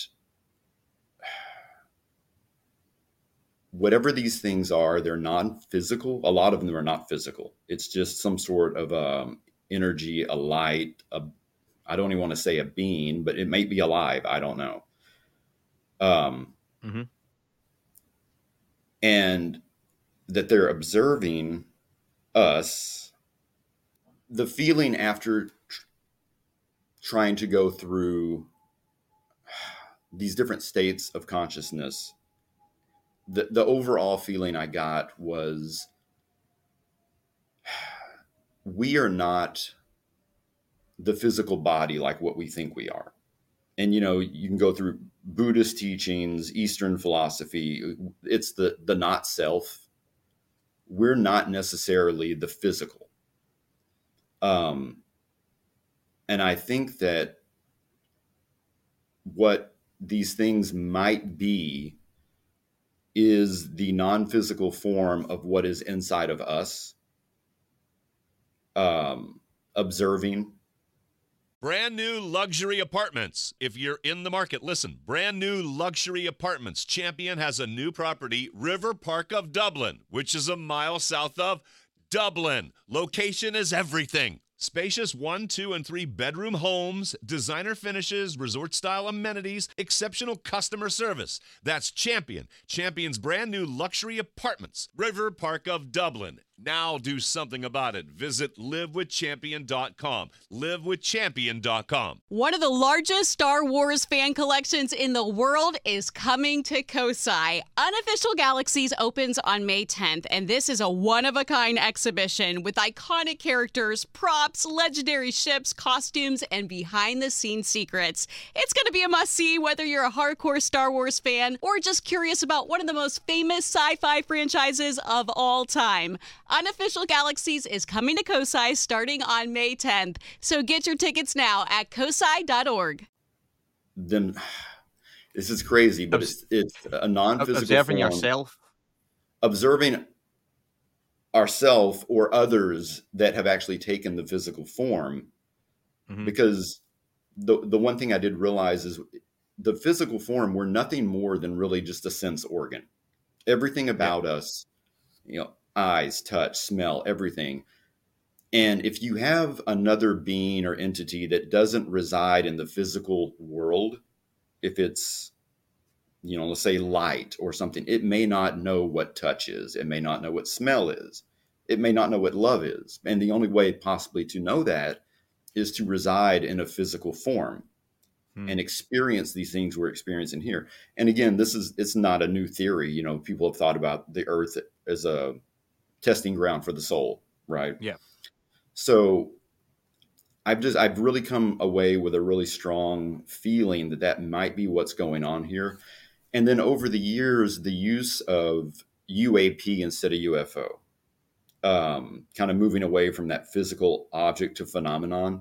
whatever these things are, they're non-physical. A lot of them are not physical. It's just some sort of um, energy, a light, a I don't even want to say a being, but it might be alive. I don't know. Um, mm-hmm. And that they're observing us. The feeling after tr- trying to go through these different states of consciousness, the, the overall feeling I got was we are not the physical body like what we think we are. And, you know, you can go through Buddhist teachings, Eastern philosophy, it's the, the not self. We're not necessarily the physical. Um, and I think that what these things might be is the non-physical form of what is inside of us, um, observing.
Brand new luxury apartments. If you're in the market, listen. Brand new luxury apartments. Champion has a new property, River Park of Dublin, which is a mile south of Dublin. Location is everything. Spacious one, two, and three bedroom homes, designer finishes, resort-style amenities, exceptional customer service. That's Champion. Champion's brand new luxury apartments, River Park of Dublin. Now do something about it. Visit live with champion dot com. live with champion dot com.
One of the largest Star Wars fan collections in the world is coming to Kosai. Unofficial Galaxies opens on May tenth, and this is a one-of-a-kind exhibition with iconic characters, props, legendary ships, costumes, and behind-the-scenes secrets. It's going to be a must-see whether you're a hardcore Star Wars fan or just curious about one of the most famous sci-fi franchises of all time. Unofficial Galaxies is coming to Kosai starting on May tenth, so get your tickets now at kosai dot org.
Then this is crazy, but it's, it's a non-physical
observing
form.
yourself,
observing ourselves or others that have actually taken the physical form. Mm-hmm. Because the the one thing I did realize is the physical form, we're nothing more than really just a sense organ. Everything about yeah. us, you know, eyes, touch, smell, everything. And if you have another being or entity that doesn't reside in the physical world, if it's, you know, let's say light or something, it may not know what touch is. It may not know what smell is. It may not know what love is. And the only way possibly to know that is to reside in a physical form hmm. and experience these things we're experiencing here. And again, this is, it's not a new theory. You know, people have thought about the earth as a testing ground for the soul, right?
Yeah.
So I've just, I've really come away with a really strong feeling that that might be what's going on here. And then over the years, the use of U A P instead of U F O, um, kind of moving away from that physical object to phenomenon.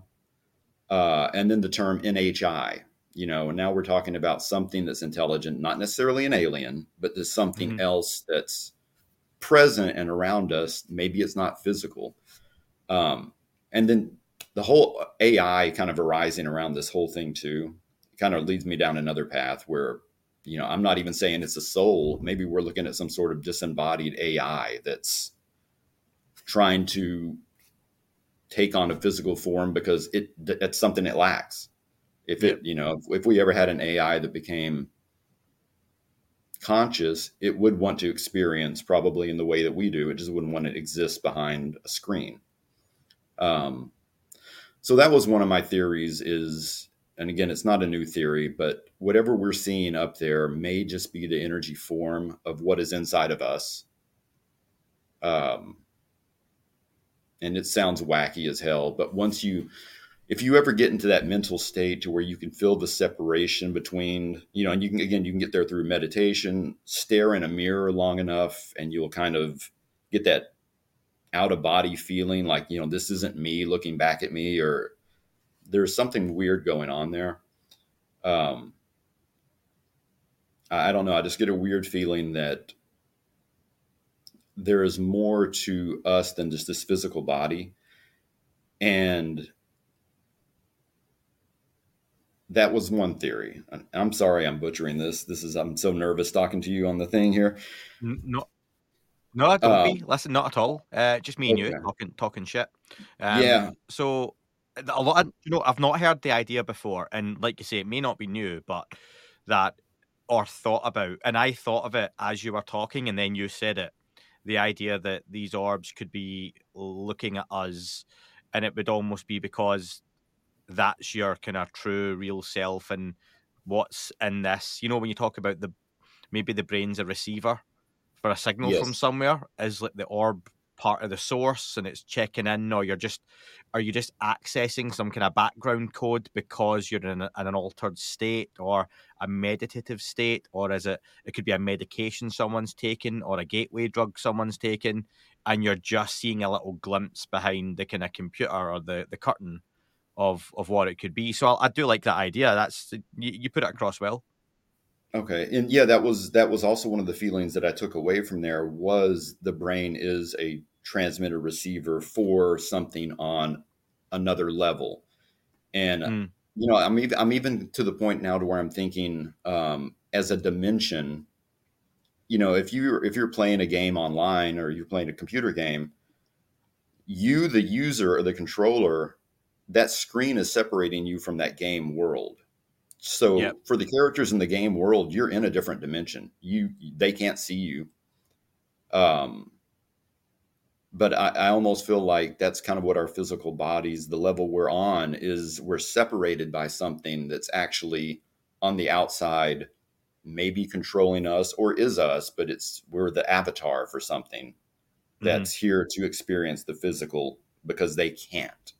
Uh, and then the term N H I, you know, and now we're talking about something that's intelligent, not necessarily an alien, but there's something mm-hmm. else that's present and around us. Maybe it's not physical. Um, and then the whole A I kind of arising around this whole thing too, kind of leads me down another path where, you know, I'm not even saying it's a soul. Maybe we're looking at some sort of disembodied A I that's trying to take on a physical form because it it's something it lacks. If it, you know, if, if we ever had an A I that became conscious, it would want to experience probably in the way that we do. It just wouldn't want to exist behind a screen. Um, so that was one of my theories is, and again, it's not a new theory, but whatever we're seeing up there may just be the energy form of what is inside of us. Um, and it sounds wacky as hell, but once you, if you ever get into that mental state to where you can feel the separation between, you know, and you can, again, you can get there through meditation, stare in a mirror long enough, and you'll kind of get that out of body feeling like, you know, this isn't me looking back at me, or there's something weird going on there. Um, I don't know. I just get a weird feeling that there is more to us than just this physical body. And that was one theory. I'm sorry I'm butchering this. This is, I'm so nervous talking to you on the thing here.
No, no, don't um, be. Listen, not at all. Uh, just me and okay. you talking talking shit. Um,
yeah.
So a lot of, you know, I've not heard the idea before, and like you say, it may not be new, but that or thought about, and I thought of it as you were talking, and then you said it. The idea that these orbs could be looking at us, and it would almost be because that's your kind of true, real self, and what's in this. You know, when you talk about the maybe the brain's a receiver for a signal yes. from somewhere, is like the orb part of the source and it's checking in, or you're just are you just accessing some kind of background code because you're in, a, in an altered state or a meditative state, or is it it could be a medication someone's taken or a gateway drug someone's taken, and you're just seeing a little glimpse behind the kind of computer or the, the curtain of of what it could be. So I, I do like that idea. That's you, you put it across well.
Okay. And yeah, that was that was also one of the feelings that I took away from there was the brain is a transmitter receiver for something on another level. And mm. you know, I'm even I'm even to the point now to where I'm thinking um, as a dimension, you know, if you if you're playing a game online or you're playing a computer game, you the user or the controller, that screen is separating you from that game world. So yep. for the characters in the game world, you're in a different dimension. You they can't see you. Um, but I, I almost feel like that's kind of what our physical bodies, the level we're on, is we're separated by something that's actually on the outside, maybe controlling us or is us, but it's we're the avatar for something that's mm-hmm. here to experience the physical because they can't.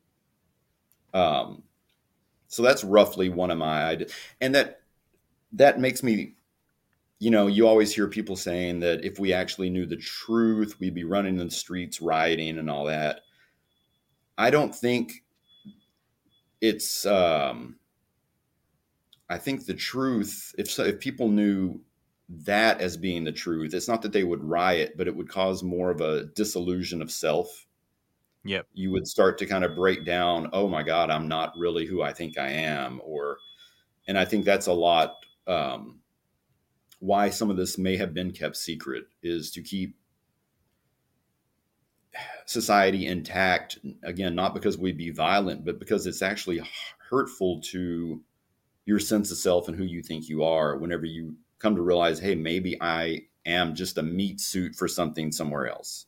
Um. So that's roughly one of my ideas. And that that makes me, you know, you always hear people saying that if we actually knew the truth, we'd be running in the streets, rioting and all that. I don't think it's, um, I think the truth, if if people knew that as being the truth, it's not that they would riot, but it would cause more of a disillusion of self.
Yep.
You would start to kind of break down, oh my God, I'm not really who I think I am. Or, and I think that's a lot um, why some of this may have been kept secret, is to keep society intact. Again, not because we'd be violent, but because it's actually hurtful to your sense of self and who you think you are whenever you come to realize, hey, maybe I am just a meat suit for something somewhere else.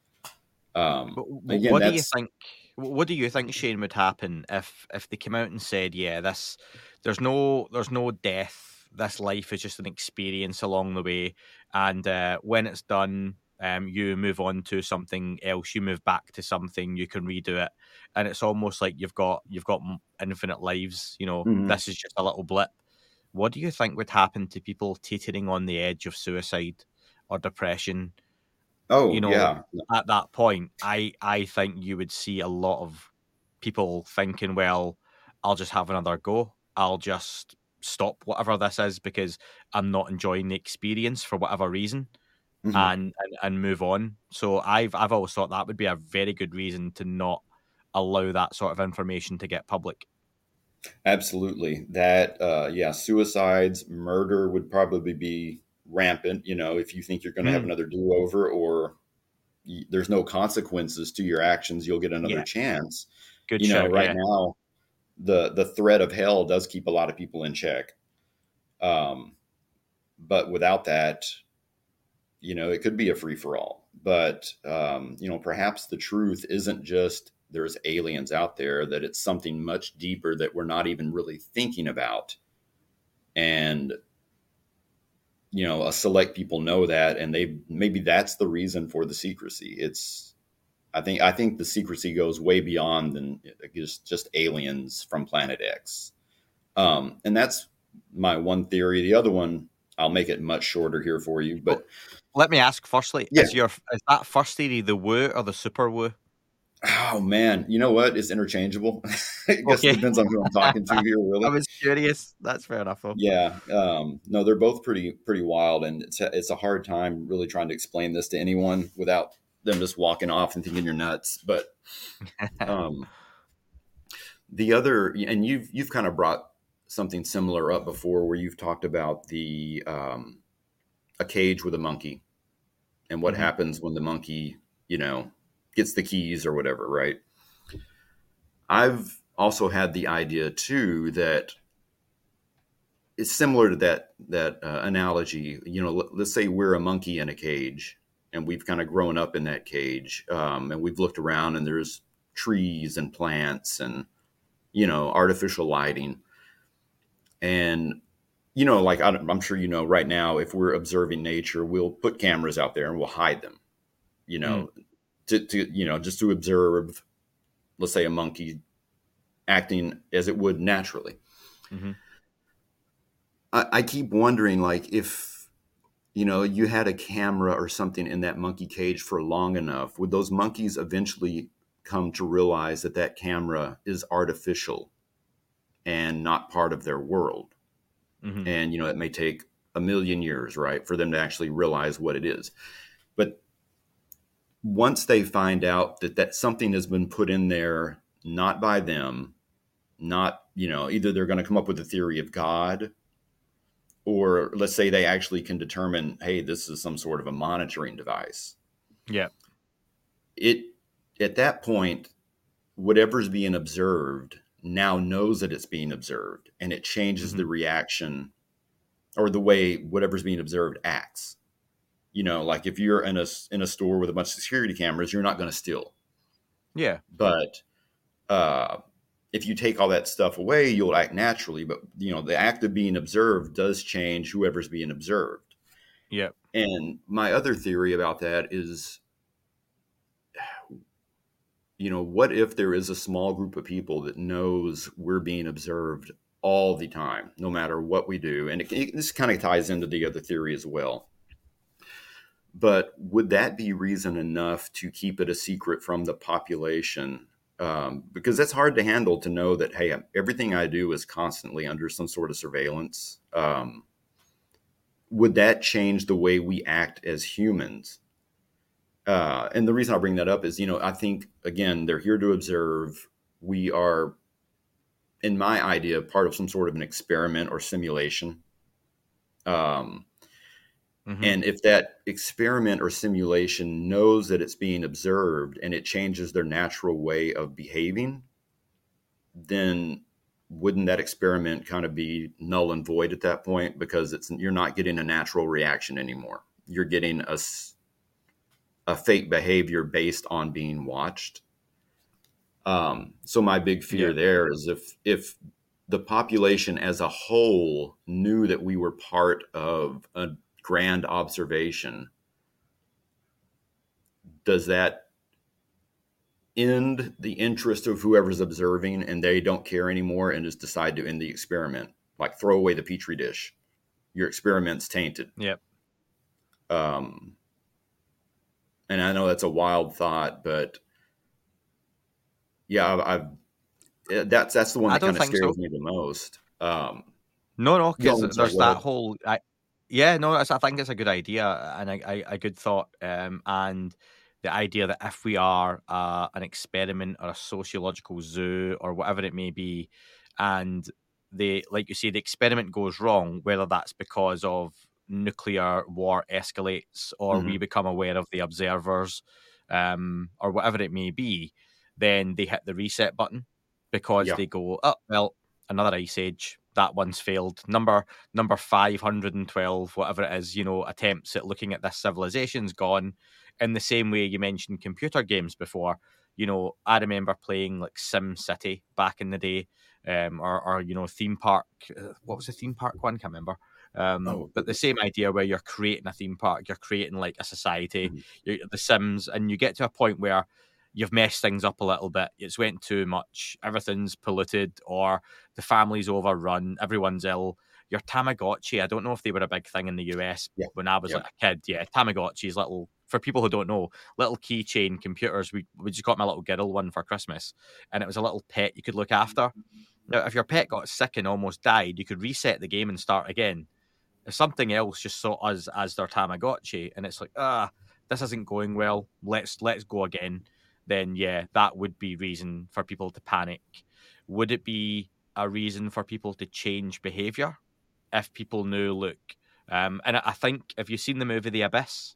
Um, again,
what do you think? What do you think, Shane, would happen if if they came out and said, "Yeah, this there's no there's no death. This life is just an experience along the way, and uh, when it's done, um, you move on to something else. You move back to something. You can redo it, and it's almost like you've got you've got infinite lives. You know, mm-hmm. This is just a little blip." What do you think would happen to people teetering on the edge of suicide or depression?
Oh,
you know,
yeah.
At that point, I, I think you would see a lot of people thinking, well, I'll just have another go. I'll just stop whatever this is because I'm not enjoying the experience for whatever reason, mm-hmm. and, and and move on. So I've I've always thought that would be a very good reason to not allow that sort of information to get public.
Absolutely. That, uh, yeah, suicides, murder would probably be rampant, you know, if you think you're going to mm. have another do-over or y- there's no consequences to your actions, you'll get another yeah. chance.
Good
you know,
shout,
right
yeah.
now, the the threat of hell does keep a lot of people in check. Um, but without that, you know, it could be a free-for-all. But, um, you know, perhaps the truth isn't just there's aliens out there, that it's something much deeper that we're not even really thinking about. And you know, a select people know that, and they maybe that's the reason for the secrecy. It's, I think, I think the secrecy goes way beyond than just just aliens from Planet X, um, and that's my one theory. The other one, I'll make it much shorter here for you. But
let me ask, firstly,
yeah.
is your is that first theory the woo or the super woo?
Oh man, you know what? It's interchangeable. I guess
okay.
It depends on who I'm talking to here. Really,
I was curious. That's fair enough. Though.
Yeah, um, no, they're both pretty pretty wild, and it's a, it's a hard time really trying to explain this to anyone without them just walking off and thinking you're nuts. But um, the other, and you've you've kind of brought something similar up before, where you've talked about the um, a cage with a monkey, and what mm-hmm. happens when the monkey, you know, gets the keys or whatever, right? I've also had the idea too that it's similar to that that uh, analogy. You know, let, let's say we're a monkey in a cage, and we've kind of grown up in that cage, um, and we've looked around, and there's trees and plants and, you know, artificial lighting, and you know, like I'm sure you know, right now, if we're observing nature, we'll put cameras out there and we'll hide them. You know, mm. to, to you know, just to observe, let's say, a monkey acting as it would naturally.
Mm-hmm.
I, I keep wondering, like, if, you know, you had a camera or something in that monkey cage for long enough, would those monkeys eventually come to realize that that camera is artificial and not part of their world?
Mm-hmm.
And, you know, it may take a million years, right, for them to actually realize what it is. But once they find out that that something has been put in there, not by them, not, you know, either they're going to come up with a theory of God, or let's say they actually can determine, hey, this is some sort of a monitoring device.
Yeah.
It, at that point, whatever's being observed now knows that it's being observed, and it changes
Mm-hmm.
the reaction or the way whatever's being observed acts. You know, like if you're in a, in a store with a bunch of security cameras, you're not going to steal.
Yeah.
But uh, if you take all that stuff away, you'll act naturally. But, you know, the act of being observed does change whoever's being observed.
Yeah.
And my other theory about that is, you know, what if there is a small group of people that knows we're being observed all the time, no matter what we do? And it, it, this kind of ties into the other theory as well. But would that be reason enough to keep it a secret from the population? Um, because that's hard to handle, to know that, hey, everything I do is constantly under some sort of surveillance. Um, would that change the way we act as humans? Uh, and the reason I bring that up is, you know, I think, again, they're here to observe. We are, in my idea, part of some sort of an experiment or simulation. Um,
Mm-hmm.
And if that experiment or simulation knows that it's being observed and it changes their natural way of behaving, then wouldn't that experiment kind of be null and void at that point? Because it's, you're not getting a natural reaction anymore. You're getting a, a fake behavior based on being watched. Um, so my big fear
Yeah.
there is if if the population as a whole knew that we were part of a grand observation, does that end the interest of whoever's observing and they don't care anymore and just decide to end the experiment? Like, throw away the petri dish. Your experiment's tainted.
Yep.
Um, and I know that's a wild thought, but yeah, I've, I've that's that's the one
I
that
don't
kind of
think
scares
so.
me the most. Um,
No, no, because
Go on, sorry,
there's
go
that
ahead.
whole. I, yeah, no, that's, I think it's a good idea and a, a, a good thought. Um, and the idea that if we are uh, an experiment or a sociological zoo or whatever it may be, and they, like you say, the experiment goes wrong, whether that's because of nuclear war escalates or we
Mhm.
become aware of the observers, um, or whatever it may be, then they hit the reset button because
Yeah.
they go, oh, well, another ice age. That one's failed. Number number five hundred twelve, whatever it is, you know, attempts at looking at this civilization's gone. In the same way you mentioned computer games before, you know, I remember playing like Sim City back in the day, um, or, or you know, theme park. Uh, what was the theme park one? Can't remember. Um,
Oh,
but the same idea where you're creating a theme park, you're creating like a society,
Mhm.
you're, the Sims, and you get to a point where you've messed things up a little bit. It's went too much. Everything's polluted, or the family's overrun. Everyone's ill. Your Tamagotchi. I don't know if they were a big thing in the U S
Yeah.
when I was
Yeah.
like a kid. Yeah, Tamagotchis, little, for people who don't know, little keychain computers. We we just got my little girl one for Christmas, and it was a little pet you could look after. Now, if your pet got sick and almost died, you could reset the game and start again. If something else just saw us as their Tamagotchi, and it's like, ah, this isn't going well. Let's let's go again. Then yeah, that would be reason for people to panic. Would it be a reason for people to change behavior if people knew, look, um, and I think, have you seen the movie The Abyss?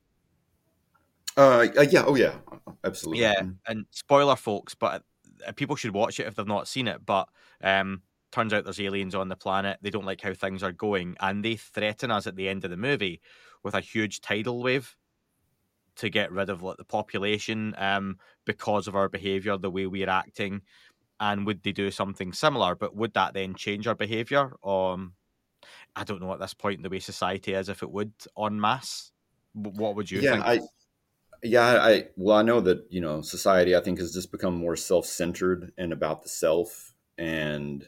Uh, uh, yeah. Oh, yeah. Absolutely.
Yeah,
Mhm.
and spoiler, folks, but uh, people should watch it if they've not seen it. But um, turns out there's aliens on the planet. They don't like how things are going, and they threaten us at the end of the movie with a huge tidal wave to get rid of like the population, um, because of our behavior, the way we're acting. And would they do something similar? But would that then change our behavior? Um, I don't know at this point the way society is if it would en masse. W- What would you
Yeah.
think?
I Yeah, I well, I know that, you know, society, I think, has just become more self-centered and about the self. And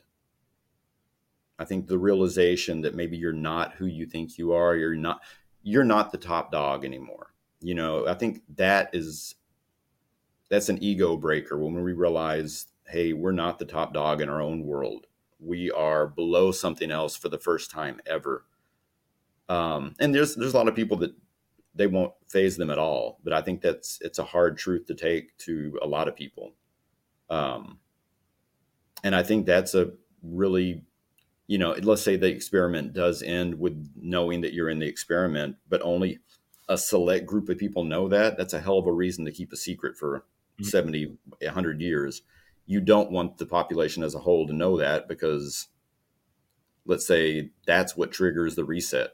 I think the realization that maybe you're not who you think you are, you're not you're not the top dog anymore. You know, I think that is that's an ego breaker when we realize, hey, we're not the top dog in our own world. We are below something else for the first time ever. Um, and there's there's a lot of people that they won't phase them at all. But I think that's it's a hard truth to take to a lot of people. Um, and I think that's a really, you know, let's say the experiment does end with knowing that you're in the experiment, but only a select group of people know that. That's a hell of a reason to keep a secret for mm-hmm. seventy, one hundred years. You don't want the population as a whole to know that, because let's say that's what triggers the reset,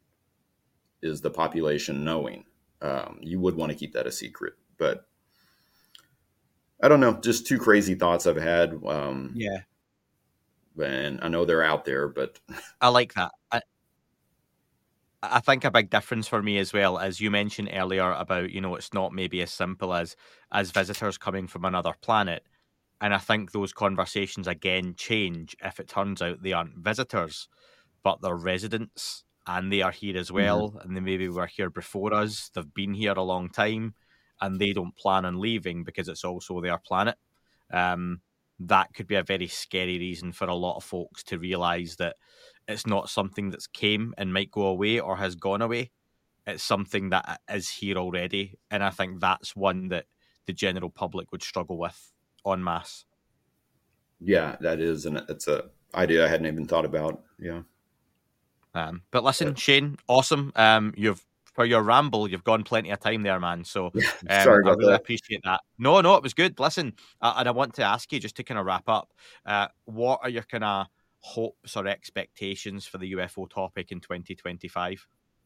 is the population knowing. Um, you would want to keep that a secret, but I don't know, just two crazy thoughts I've had. Um,
yeah.
And I know they're out there, but
I like that. I, I think a big difference for me as well, as you mentioned earlier about, you know, it's not maybe as simple as, as visitors coming from another planet. And I think those conversations again change if it turns out they aren't visitors, but they're residents. And they are here as well, mm-hmm. and they maybe were here before us. They've been here a long time, and they don't plan on leaving because it's also their planet. Um, that could be a very scary reason for a lot of folks to realise that it's not something that's came and might go away or has gone away. It's something that is here already, and I think that's one that the general public would struggle with en masse.
Yeah, that is, and it's a idea I hadn't even thought about. Yeah.
Um, but listen, Shane, awesome. Um, you've for your ramble, you've gone plenty of time there, man. So um,
Sorry about
I really
that.
appreciate that. No, no, it was good. Listen, uh, and I want to ask you just to kind of wrap up. Uh, what are your kind of hopes or expectations for the U F O topic in twenty twenty-five?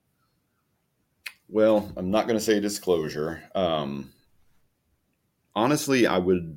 Well, I'm not going to say disclosure. Um, honestly, I would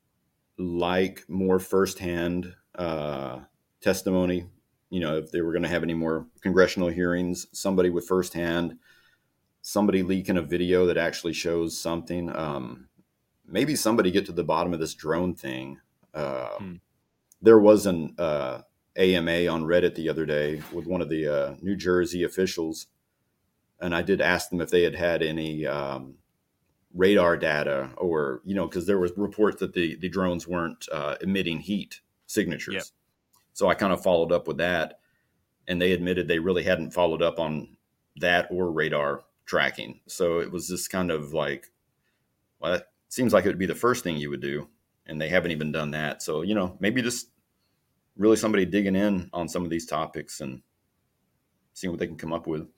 like more firsthand uh, testimony. You know, if they were going to have any more congressional hearings, somebody with firsthand, somebody leaking a video that actually shows something. Um, maybe somebody get to the bottom of this drone thing. Uh, hmm. There was an uh, A M A on Reddit the other day with one of the uh, New Jersey officials. And I did ask them if they had had any um, radar data or, you know, because there was reports that the, the drones weren't uh, emitting heat signatures. Yep. So I kind of followed up with that, and they admitted they really hadn't followed up on that or radar tracking. So it was just kind of like, well, it seems like it would be the first thing you would do, and they haven't even done that. So, you know, maybe just really somebody digging in on some of these topics and seeing what they can come up with.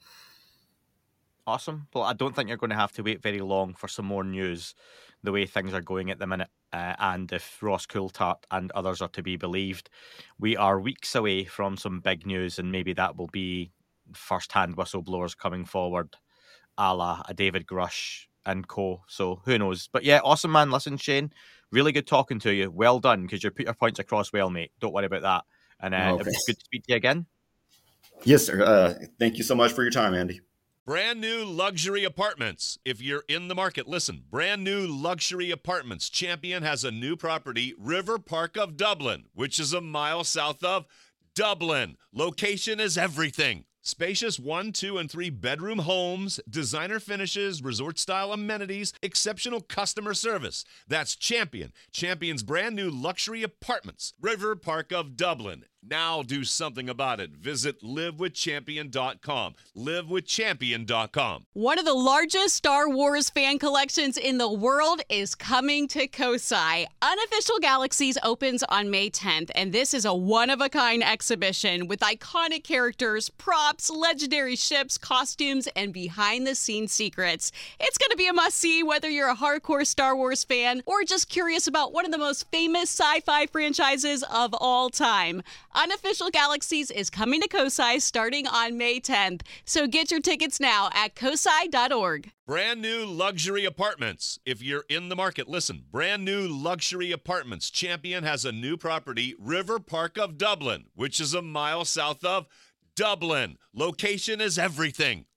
Awesome. Well, I don't think you're going to have to wait very long for some more news the way things are going at the minute. Uh, and if Ross Coulthart and others are to be believed, we are weeks away from some big news, and maybe that will be first-hand whistleblowers coming forward, a la a David Grush and co. So who knows? But yeah, awesome, man. Listen, Shane, really good talking to you. Well done, because you put your points across well, mate. Don't worry about that. And uh, okay. It was good to speak to you again.
Yes, sir. Uh, thank you so much for your time, Andy.
Brand new luxury apartments. If you're in the market, listen. Brand new luxury apartments. Champion has a new property, River Park of Dublin, which is a mile south of Dublin. Location is everything. Spacious one, two, and three bedroom homes, designer finishes, resort-style amenities, exceptional customer service. That's Champion. Champion's brand new luxury apartments, River Park of Dublin. Now do something about it. Visit live with champion dot com. live with champion dot com.
One of the largest Star Wars fan collections in the world is coming to Kosai. Unofficial Galaxies opens on May tenth, and this is a one-of-a-kind exhibition with iconic characters, props, legendary ships, costumes, and behind-the-scenes secrets. It's going to be a must-see whether you're a hardcore Star Wars fan or just curious about one of the most famous sci-fi franchises of all time. Unofficial Galaxies is coming to Kosai starting on May tenth, so get your tickets now at kosai dot org.
Brand new luxury apartments. If you're in the market, listen. Brand new luxury apartments. Champion has a new property, River Park of Dublin, which is a mile south of Dublin. Location is everything.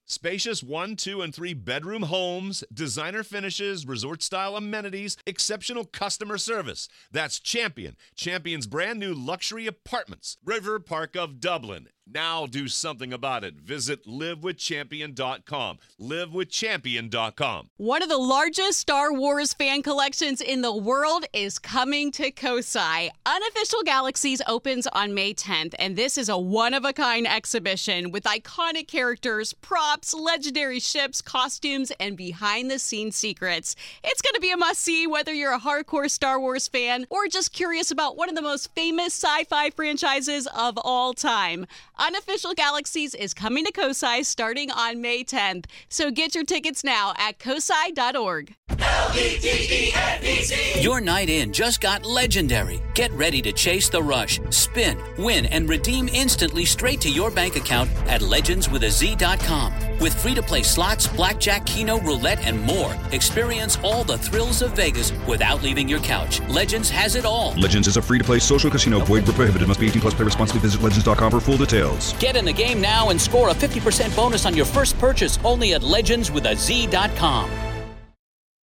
Spacious one, two, and three bedroom homes, designer finishes, resort-style amenities, exceptional customer service. That's Champion. Champion's brand new luxury apartments. River Park of Dublin. Now do something about it. Visit live with champion dot com. live with champion dot com.
One of the largest Star Wars fan collections in the world is coming to Kosai. Unofficial Galaxies opens on May tenth, and this is a one-of-a-kind exhibition with iconic characters, props, legendary ships, costumes, and behind-the-scenes secrets. It's going to be a must-see whether you're a hardcore Star Wars fan or just curious about one of the most famous sci-fi franchises of all time. Unofficial Galaxies is coming to Kosai starting on May tenth. So get your tickets now at kosai dot org.
L E D E N E Z. Your night in just got legendary. Get ready to chase the rush, spin, win, and redeem instantly straight to your bank account at legends with a z dot com. With free-to-play slots, blackjack, keno, roulette, and more, experience all the thrills of Vegas without leaving your couch. Legends has it all.
Legends is a free-to-play social casino. Void where prohibited. Must be eighteen plus. Play responsibly. Visit legends dot com for full details.
Get in the game now and score a fifty percent bonus on your first purchase only at legends with a z dot com.